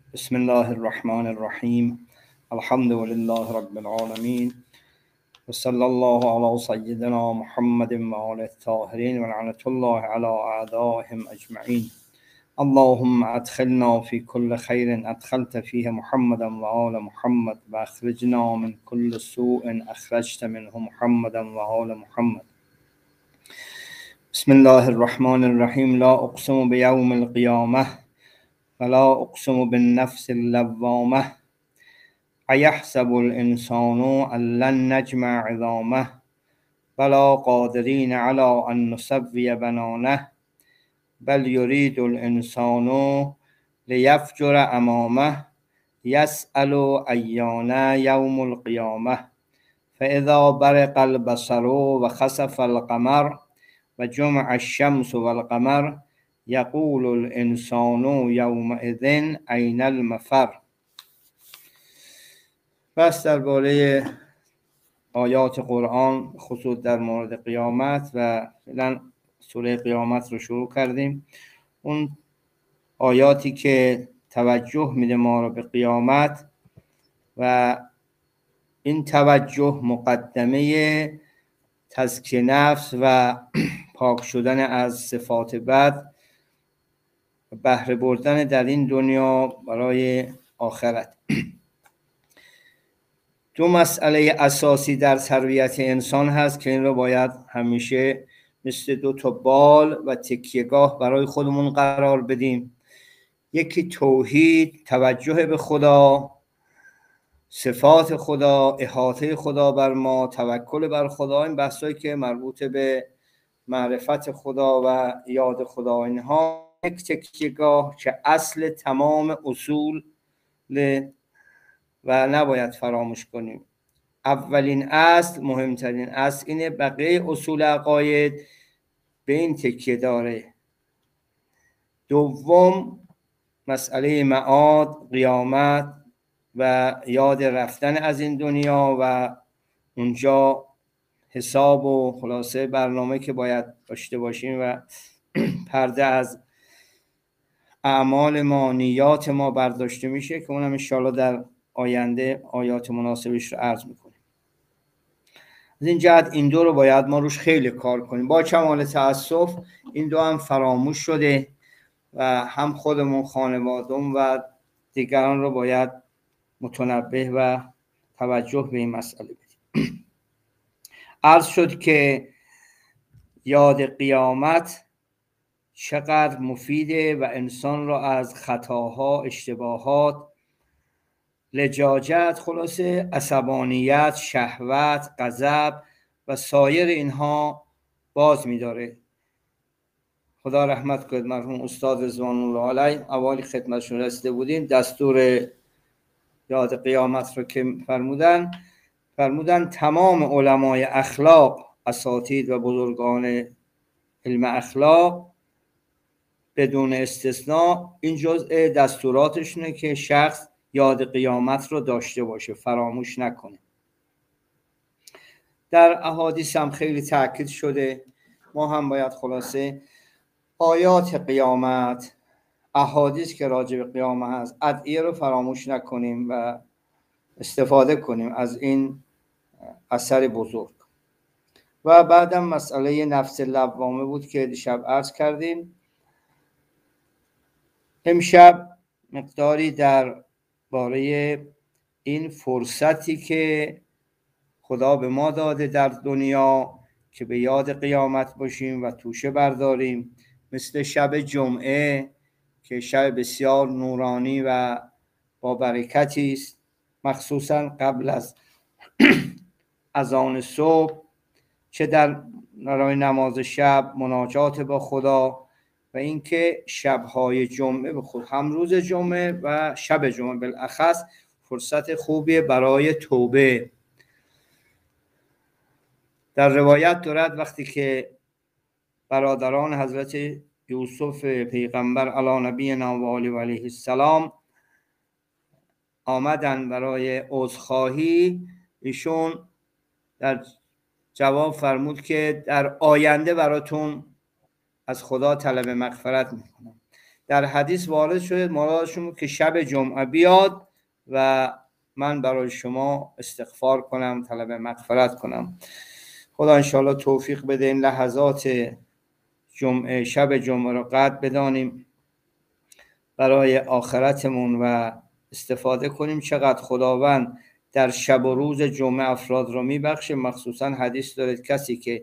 بسم الله الرحمن الرحیم. الحمد لله رب العالمین و صلی الله علی سیدنا محمد و آله الطاهرین و لعنة الله علی اعدائهم اجمعین. اللهم ادخلنا في كل خير ادخلت فيه محمدا وآل محمد و اخرجنا من كل سوء اخرجت منه محمدا وآل محمد. بسم الله الرحمن الرحیم. لا اقسم بیوم القیامه ولا اقسم بالنفس اللوامه ایحسب الانسان ان لن نجمع عظامه بلا قادرین علی ان نسوی بنانه بل یرید الانسان لیفجر امامه یسأل ایان یوم القیامه فاذا برق البصر و خسف القمر و جمع الشمس والقمر یقول الانسان یومئذ این المفر. بس درباره آیات قرآن خصوص در مورد قیامت و فعلا سوره قیامت رو شروع کردیم. اون آیاتی که توجه میده ما رو به قیامت و این توجه مقدمه تزکیه نفس و پاک شدن از صفات بد، بهره بردن در این دنیا برای آخرت. دو مسئله اساسی در تربیت انسان هست که این رو باید همیشه مثل دو تا بال و تکیهگاه برای خودمون قرار بدیم. یکی توحید، توجه به خدا، صفات خدا، احاطه خدا بر ما، توکل بر خدا، این بحثایی که مربوط به معرفت خدا و یاد خدا، اینها یک تکیهگاه که اصل تمام اصول و نباید فراموش کنیم. اولین اصل، مهمترین اصل اینه، بقیه اصول عقاید به این تکیه داره. دوم مسئله معاد، قیامت و یاد رفتن از این دنیا و اونجا حساب و خلاصه برنامه که باید داشته باشیم و پرده از اعمال ما، نیات ما برداشته میشه که اونم انشاءالله در آینده آیات مناسبش رو عرض میکنیم. از این جهت این دو رو باید ما روش خیلی کار کنیم. با کمال تأسف این دو هم فراموش شده و هم خودمون، خانواده‌مون و دیگران رو باید متنبه و توجه به این مسئله بدیم. عرض شد که یاد قیامت چقدر مفیده و انسان را از خطاها، اشتباهات، لجاجت، خلاصه عصبانیت، شهوت، غضب و سایر اینها باز می‌داره. خدا رحمت کنه مرحوم استاد رضوان الله علیه، اوالی خدمتشون رسیده بودیم، دستور یاد قیامت رو که فرمودن تمام علمای اخلاق، اساتید و بزرگان علم اخلاق بدون استثناء این جزء دستوراتشونه که شخص یاد قیامت رو داشته باشه، فراموش نکنه. در احادیث هم خیلی تاکید شده. ما هم باید خلاصه آیات قیامت، احادیث که راجع به قیامت هست، ادعیه رو فراموش نکنیم و استفاده کنیم از این اثر بزرگ. و بعدم مسئله نفس لوامه بود که دیشب عرض کردیم. امشب مقداری در باره این فرصتی که خدا به ما داده در دنیا که به یاد قیامت باشیم و توشه برداریم، مثل شب جمعه که شب بسیار نورانی و با برکتی است، مخصوصا قبل از اذان صبح، چه در نماز شب، مناجات با خدا و اینکه شب‌های جمعه به خود هم روز جمعه و شب جمعه بالاخص فرصت خوبیه برای توبه. در روایت دارد وقتی که برادران حضرت یوسف پیغمبر علی نبینا و آله و علیه السلام آمدن برای عذرخواهی، ایشون در جواب فرمود که در آینده براتون از خدا طلب مغفرت میکنم. در حدیث وارد شده مرادشون که شب جمعه بیاد و من برای شما استغفار کنم، طلب مغفرت کنم. خدا انشاءالله توفیق بده این لحظات جمعه، شب جمعه رو قدر بدانیم برای آخرتمون و استفاده کنیم. چقدر خداوند در شب و روز جمعه افراد رو میبخشه. مخصوصا حدیث دارد کسی که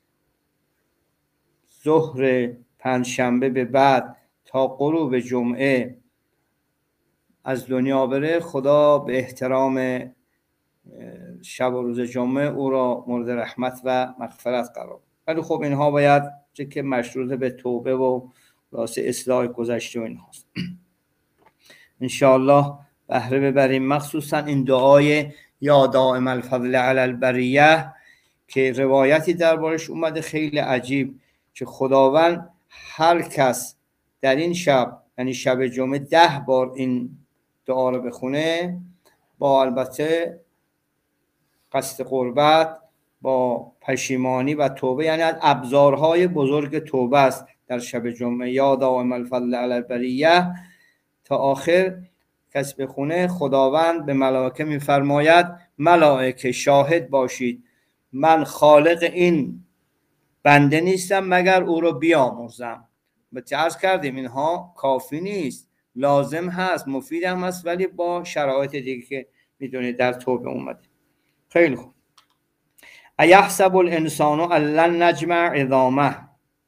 ظهر پنجشنبه به بعد تا غروب جمعه از دنیا بره، خدا به احترام شب و روز جمعه او را مورد رحمت و مغفرت قرار. ولی خب اینها باید که مشروط به توبه و واسه اصلاح گذشته و اینهاست. انشاءالله بهره ببریم، مخصوصا این دعای یا دائم الفضل علی البریه که روایتی دربارش اومده خیلی عجیب، که خداوند هر کس در این شب، یعنی شب جمعه 10 بار این دعا رو بخونه، با البته قصد قربت، با پشیمانی و توبه، یعنی از ابزارهای بزرگ توبه است در شب جمعه، یا دائم الفضل علی البریه تا آخر کس بخونه، خداوند به ملائکه میفرماید ملائکه شاهد باشید من خالق این بنده نیستم مگر او رو بیامرزم. به عرض کردیم اینها کافی نیست، لازم هست، مفید هم هست، ولی با شرایط دیگه که میدونید در توبه اومده. خیلی خوب. ایحسب الانسان ان لن نجمع عظامه،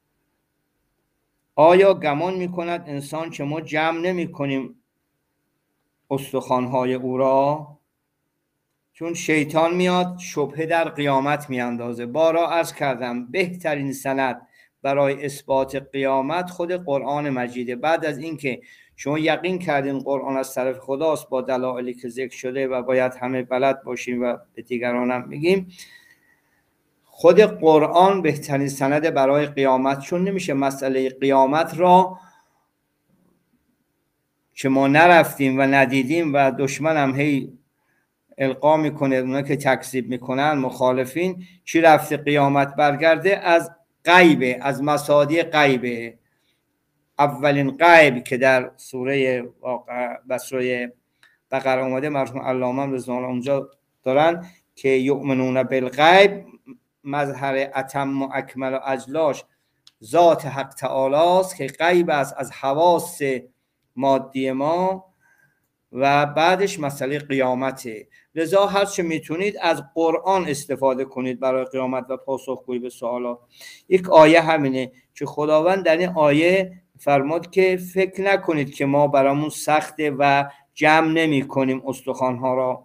آیا گمان میکند انسان که ما جمع نمی کنیم استخوان‌های او را؟ چون شیطان میاد شبهه در قیامت میاندازه. بارا عرض کردم بهترین سند برای اثبات قیامت خود قرآن مجیده. بعد از اینکه شما یقین کردین قرآن از طرف خداست با دلایلی که ذکر شده و باید همه بلد باشیم و به دیگران هم بگیم، خود قرآن بهترین سند برای قیامت. چون نمیشه مسئله قیامت را که ما نرفتیم و ندیدیم و دشمن هم هی القا میکنه، اونا که تکذیب میکنن مخالفین، چی رفته قیامت برگرده؟ از غیبه، از مصادیق غیبه. اولین غیب که در سوره بقره اومده، مرحوم علامه رضوان الله اونجا دارن که یؤمنون بالغیب، مظهر اتم و اکمل و اجلاش ذات حق تعالی است که غیب است از حواس مادی ما، و بعدش مسئله قیامته. لذا هر چه میتونید از قرآن استفاده کنید برای قیامت و پاسخگویی به سوالات. یک آیه همینه که خداوند در این آیه فرمود که فکر نکنید که ما برامون سخته و جمع نمی کنیم استخوان‌ها را.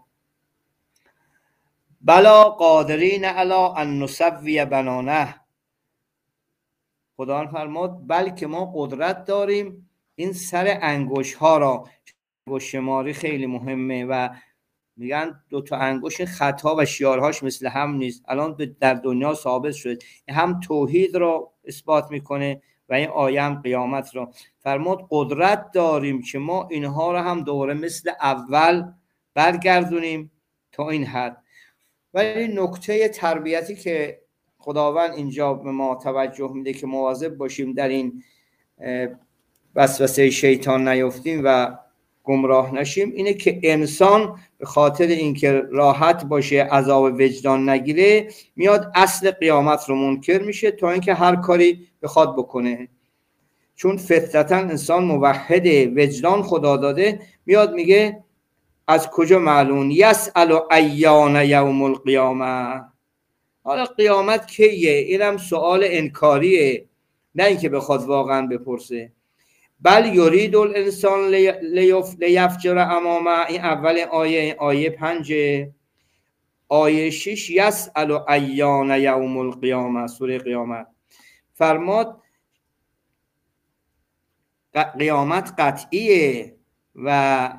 بلا قادرین علی ان نسوی بنانه، خداوند فرمود بلکه ما قدرت داریم این سر انگشت ها را، انگشت شماری خیلی مهمه و میگن 2 انگشت خطا و شیارهاش مثل هم نیست. الان در دنیا ثابت شده، هم توحید را اثبات میکنه و این آیه هم قیامت را. فرمود قدرت داریم که ما اینها را هم دوباره مثل اول برگردونیم تا این حد. ولی نکته تربیتی که خداوند اینجا به ما توجه میده که مواظب باشیم در این وسوسه شیطان نیفتیم و گمراه نشیم، اینه که انسان به خاطر اینکه راحت باشه، عذاب وجدان نگیره، میاد اصل قیامت رو منکر میشه تا اینکه هر کاری بخواد بکنه. چون فطرتا انسان موحد، وجدان خدا داده، میاد میگه از کجا معلوم؟ یسأل ایان یوم القیامه، حالا قیامت کیه؟ اینم سوال انکاریه، نه اینکه بخواد واقعا بپرسه. بل یرید الانسان لیفجر امامه، این اول آیه 5. آیه 6 یسأل ایان یوم القیامه، سوره قیامت فرماد قیامت قطعیه و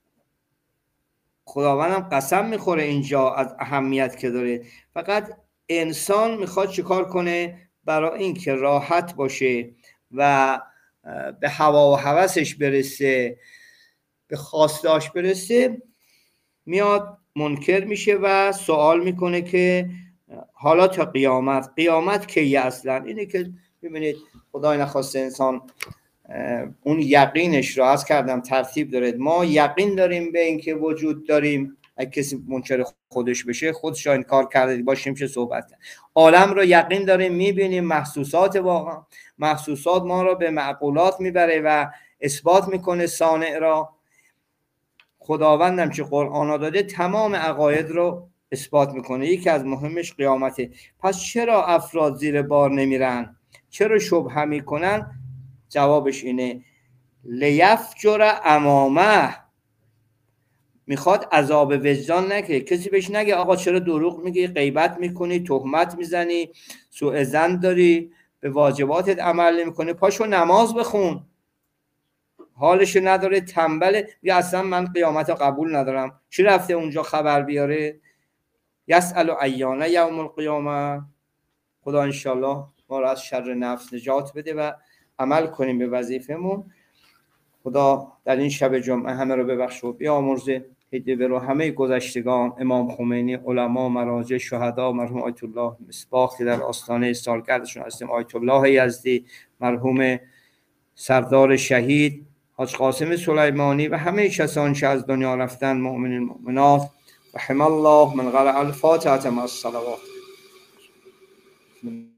خداوندم قسم میخوره اینجا از اهمیت که داره. فقط انسان میخواد چیکار کنه؟ برای اینکه راحت باشه و به هوا و هوسش برسه، به خواستاش برسه، میاد منکر میشه و سوال میکنه که حالا تا قیامت کیه اصلا؟ اینه که ببینید خدای نخواسته انسان اون یقینش رو عرض کردم ترتیب داره. ما یقین داریم به این که وجود داریم، اگه کسی منکر خودش بشه خودش انکار کرده باشیم چه صحبت کرد. عالم رو یقین داریم، میبینیم محسوسات، واقعا محسوسات ما رو به معقولات میبره و اثبات میکنه صانع را. خداوندم که قرآن داده تمام عقاید رو اثبات میکنه، یکی از مهمش قیامته. پس چرا افراد زیر بار نمیرن؟ چرا شبهه میکنن؟ جوابش اینه لیفجر امامه، میخواد عذاب وجدان نکنه، کسی بهش نگه آقا چرا دروغ میگی، غیبت میکنی، تهمت میزنی، سوء ظن داری، به واجباتت عمل نمیکنی، پاشو نماز بخون. حالشو نداره، تنبله، یا اصلا من قیامت رو قبول ندارم، چی رفته اونجا خبر بیاره؟ یسأل ایان یوم القیامه. خدا انشالله ما رو از شر نفس نجات بده و عمل کنیم به وظیفمون. خدا در این شب جمعه همه رو ببخشه و بیامرزه، هدیه رو همه گذشتگان، امام خمینی، علما، مراجع، شهدا، مرحوم آیت الله مصباح که در آستانه سالگردشون هستیم، آیت الله یزدی، مرحوم سردار شهید حاج قاسم سلیمانی و همه کسانی که از دنیا رفتن، مؤمنین مؤمنات. رحم الله من قرأ الفاتحه مع الصلوات.